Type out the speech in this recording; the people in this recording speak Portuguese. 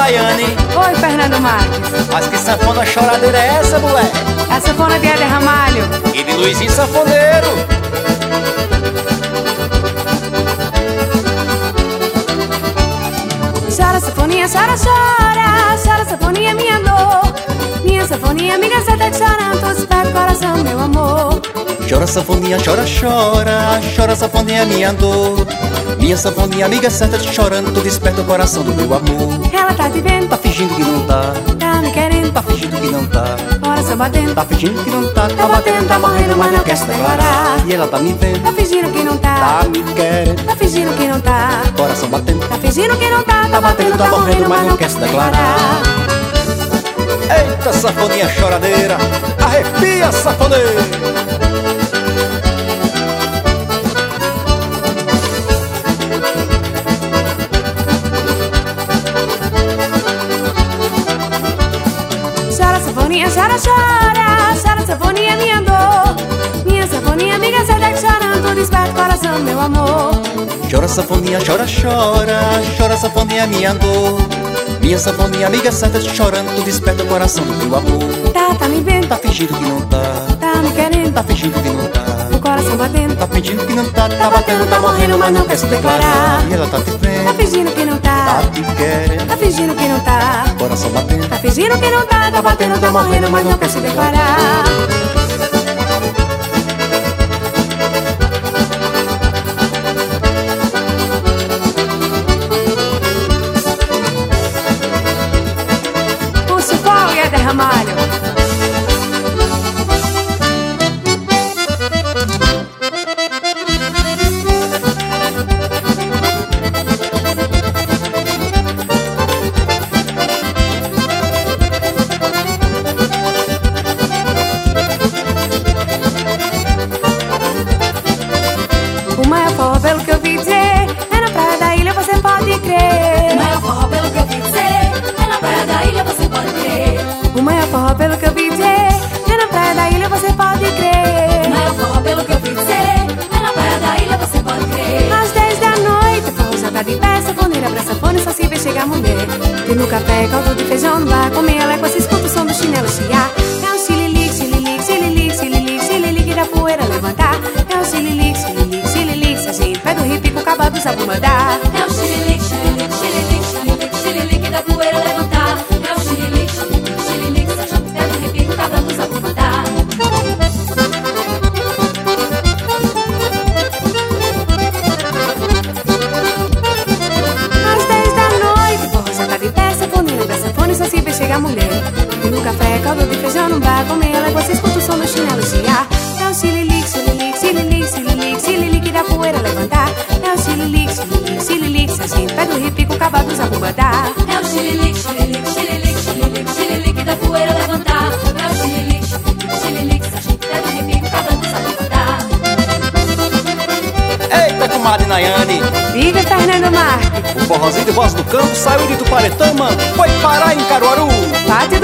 Nayane. Oi, Fernando Marques. Mas que sanfona choradeira é essa, moleque? A sanfona de Éder Ramalho e de Luizinho Sanfoneiro. Chora, sanfoninha, chora, chora. Chora, sanfoninha, minha dor. Minha sanfoninha, amiga, cê tá chorando. Espera o coração, meu amor. Chora, sanfoninha, chora, chora. Chora, sanfoninha, minha dor. Minha sanfoninha, amiga, certa te chorando. Tu desperta o coração do meu amor. Ela tá te vendo, tá fingindo que não tá. Tá me querendo, tá fingindo que não tá. Coração batendo, tá fingindo que não tá. Tá batendo, tá morrendo, mas não quer se declarar. E ela tá me vendo, tá fingindo que não tá. Tá me querendo, tá fingindo que não tá. Coração batendo, tá fingindo que não tá. Tá batendo, tá morrendo, mas não quer se declarar. Eita, sanfoninha choradeira, arrepia, sanfoneiro. Chora, chora, chora, sanfoninha, minha dor. Minha sanfoninha, amiga, cê tá chorando. Desperta o coração, meu amor. Chora, sanfoninha, chora, chora. Chora, sanfoninha, minha dor. Minha sanfoninha, amiga, cê tá chorando. Tu desperta o coração do meu amor. Tá me vendo, tá fingindo que não tá. Tá me querendo, tá fingindo que não tá. O coração batendo, tá fingindo que não tá. Tá batendo, tá morrendo, mas não quer se declarar. E ela tá te vendo, tá fingindo que não tá. Tá te querendo, tá fingindo que não tá. Coração batendo, tá fingindo que não tá. Tá batendo, tá morrendo, mas não quer se declarar. O Sufol e Éder Ramalho. Pelo que eu vi dizer, é na praia da ilha, você pode crer. O maior forró, pelo que eu vi dizer, é na praia da ilha, você pode crer. O maior forró, pelo que eu vi dizer, é na praia da ilha, você pode crer. O maior forró, pelo que eu vi dizer, é na praia da ilha, você pode crer. Às 10 da noite, o forró já tá de pé, sanfoneira pra sanfona, só se vê chegar mulher. Tem no café, caldo de feijão no bar, come ela com se escuta o som do chinelo chiar. É um xililique, xililique, xililique, xililique, xililique da poeira levantar. É um xililique, xililique, xililique, se a gente pega o hippie com o cabo do sapo mandar. É um xililique, xililique, xililique, xililique, xililique da poeira levantar. É um xililique, xililique, xililique, se a gente pega o hippie com o cabo do sapo mandar. Às 10 da noite, o forró já tá de pé, sanfoneira pra sanfona, só se vê chegar mulher. E no café, caldo de feijão no bar, come ela, você escuta o som do chinelo chiar. É um xililique, xililique, xililique, xililique, xililique da poeira levantar. É um xililique, xililique, xililique, se a gente pega o hippie com o cabo do sapo mandar. É um xililique, xililique, xililique, xililique, xililique da poeira levantar. É um xililique, xililique, xililique, se a gente pega o hippie com o cabo do sapo mandar. Eita, comadre Nayane. Diga, Fernando Marques. O forrozinho de voz do campo saiu de Tuparetama, foi parar em Caruaru. Pátio